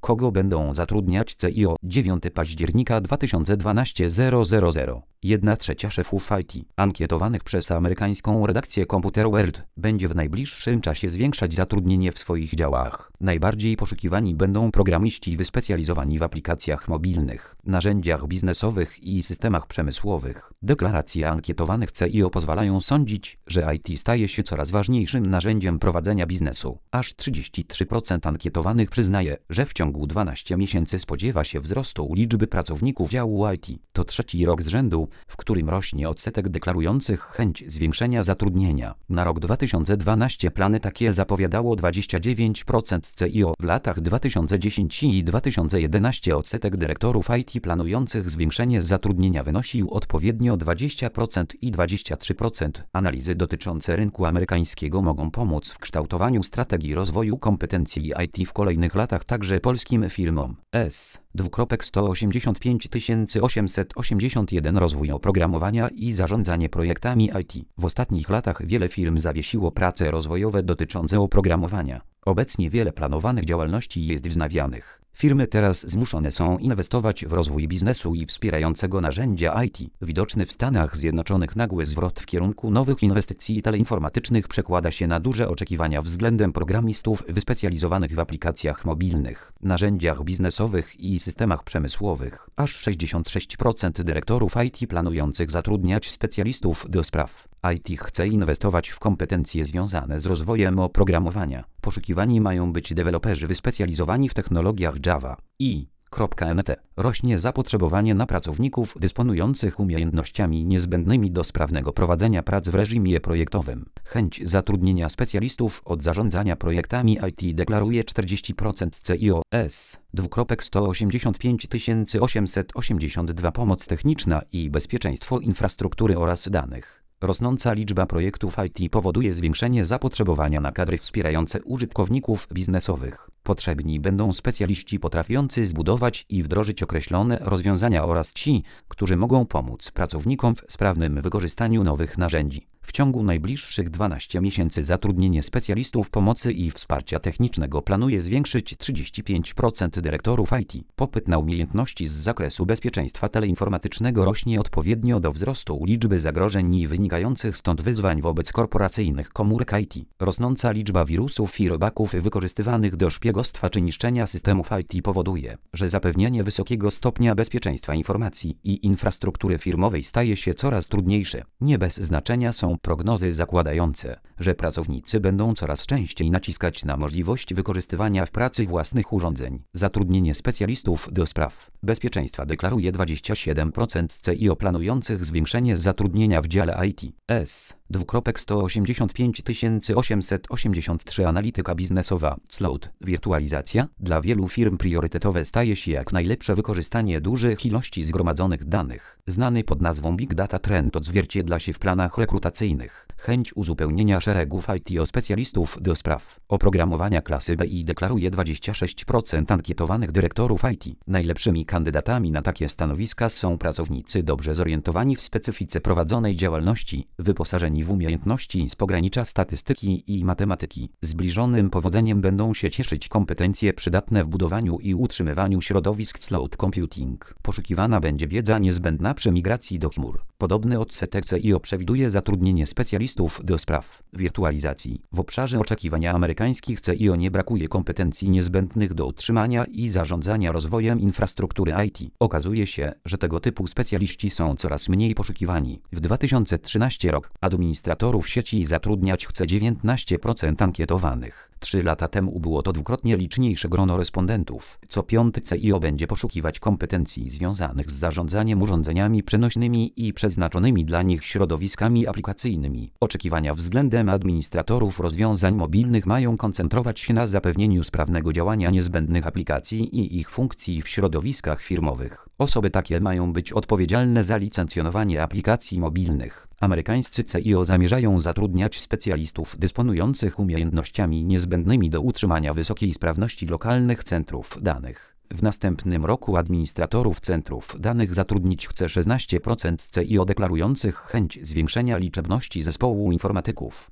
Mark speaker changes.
Speaker 1: Kogo będą zatrudniać CIO? 9 października 2012 000. 1/3 szefów IT ankietowanych przez amerykańską redakcję Computer World będzie w najbliższym czasie zwiększać zatrudnienie w swoich działach. Najbardziej poszukiwani będą programiści wyspecjalizowani w aplikacjach mobilnych, narzędziach biznesowych i systemach przemysłowych. Deklaracje ankietowanych CIO pozwalają sądzić, że IT staje się coraz ważniejszym narzędziem prowadzenia biznesu. Aż 33% ankietowanych przyznaje, że w ciągu 12 miesięcy spodziewa się wzrostu liczby pracowników działu IT. To trzeci rok z rzędu, w którym rośnie odsetek deklarujących chęć zwiększenia zatrudnienia. Na rok 2012 plany takie zapowiadało 29% CIO. W latach 2010 i 2011 odsetek dyrektorów IT planujących zwiększenie zatrudnienia wynosił odpowiednio 20% i 23%. Analizy dotyczące rynku amerykańskiego mogą pomóc w kształtowaniu strategii rozwoju kompetencji IT w kolejnych latach także polskim firmom. 185 881 Rozwój oprogramowania i zarządzanie projektami IT. W ostatnich latach wiele firm zawiesiło prace rozwojowe dotyczące oprogramowania. Obecnie wiele planowanych działalności jest wznawianych. Firmy teraz zmuszone są inwestować w rozwój biznesu i wspierającego narzędzia IT. Widoczny w Stanach Zjednoczonych nagły zwrot w kierunku nowych inwestycji teleinformatycznych przekłada się na duże oczekiwania względem programistów wyspecjalizowanych w aplikacjach mobilnych, narzędziach biznesowych i systemach przemysłowych. Aż 66% dyrektorów IT planujących zatrudniać specjalistów do spraw IT chce inwestować w kompetencje związane z rozwojem oprogramowania. Poszukiwani mają być deweloperzy wyspecjalizowani w technologiach Java i.NET. Rośnie zapotrzebowanie na pracowników dysponujących umiejętnościami niezbędnymi do sprawnego prowadzenia prac w reżimie projektowym. Chęć zatrudnienia specjalistów od zarządzania projektami IT deklaruje 40% CIO. 185 882 Pomoc techniczna i bezpieczeństwo infrastruktury oraz danych. Rosnąca liczba projektów IT powoduje zwiększenie zapotrzebowania na kadry wspierające użytkowników biznesowych. Potrzebni będą specjaliści potrafiący zbudować i wdrożyć określone rozwiązania oraz ci, którzy mogą pomóc pracownikom w sprawnym wykorzystaniu nowych narzędzi. W ciągu najbliższych 12 miesięcy zatrudnienie specjalistów pomocy i wsparcia technicznego planuje zwiększyć 35% dyrektorów IT. Popyt na umiejętności z zakresu bezpieczeństwa teleinformatycznego rośnie odpowiednio do wzrostu liczby zagrożeń i wynikających stąd wyzwań wobec korporacyjnych komórek IT. Rosnąca liczba wirusów i robaków wykorzystywanych do szpiegostwa czy niszczenia systemów IT powoduje, że zapewnienie wysokiego stopnia bezpieczeństwa informacji i infrastruktury firmowej staje się coraz trudniejsze. Nie bez znaczenia są prognozy zakładające, że pracownicy będą coraz częściej naciskać na możliwość wykorzystywania w pracy własnych urządzeń. Zatrudnienie specjalistów do spraw bezpieczeństwa deklaruje 27% CIO planujących zwiększenie zatrudnienia w dziale IT. 185 883 Analityka biznesowa. Cloud. Wirtualizacja. Dla wielu firm priorytetowe staje się jak najlepsze wykorzystanie dużych ilości zgromadzonych danych. Znany pod nazwą Big Data trend odzwierciedla się w planach rekrutacyjnych. Chęć uzupełnienia szeregów IT o specjalistów do spraw oprogramowania klasy BI deklaruje 26% ankietowanych dyrektorów IT. Najlepszymi kandydatami na takie stanowiska są pracownicy dobrze zorientowani w specyfice prowadzonej działalności, wyposażeni w umiejętności z pogranicza statystyki i matematyki. Zbliżonym powodzeniem będą się cieszyć kompetencje przydatne w budowaniu i utrzymywaniu środowisk cloud computing. Poszukiwana będzie wiedza niezbędna przy migracji do chmur. Podobny odsetek CIO przewiduje zatrudnienie specjalistów do spraw wirtualizacji. W obszarze oczekiwania amerykańskich CIO nie brakuje kompetencji niezbędnych do utrzymania i zarządzania rozwojem infrastruktury IT. Okazuje się, że tego typu specjaliści są coraz mniej poszukiwani. W 2013 rok administratorów sieci zatrudniać chce 19% ankietowanych. 3 lata temu było to dwukrotnie liczniejsze grono respondentów. Co piąty CIO będzie poszukiwać kompetencji związanych z zarządzaniem urządzeniami przenośnymi i przeznaczonymi dla nich środowiskami aplikacyjnymi. Oczekiwania względem administratorów rozwiązań mobilnych mają koncentrować się na zapewnieniu sprawnego działania niezbędnych aplikacji i ich funkcji w środowiskach firmowych. Osoby takie mają być odpowiedzialne za licencjonowanie aplikacji mobilnych. Amerykańscy CIO zamierzają zatrudniać specjalistów dysponujących umiejętnościami niezbędnymi do utrzymania wysokiej sprawności lokalnych centrów danych. W następnym roku administratorów centrów danych zatrudnić chce 16% CIO deklarujących chęć zwiększenia liczebności zespołu informatyków.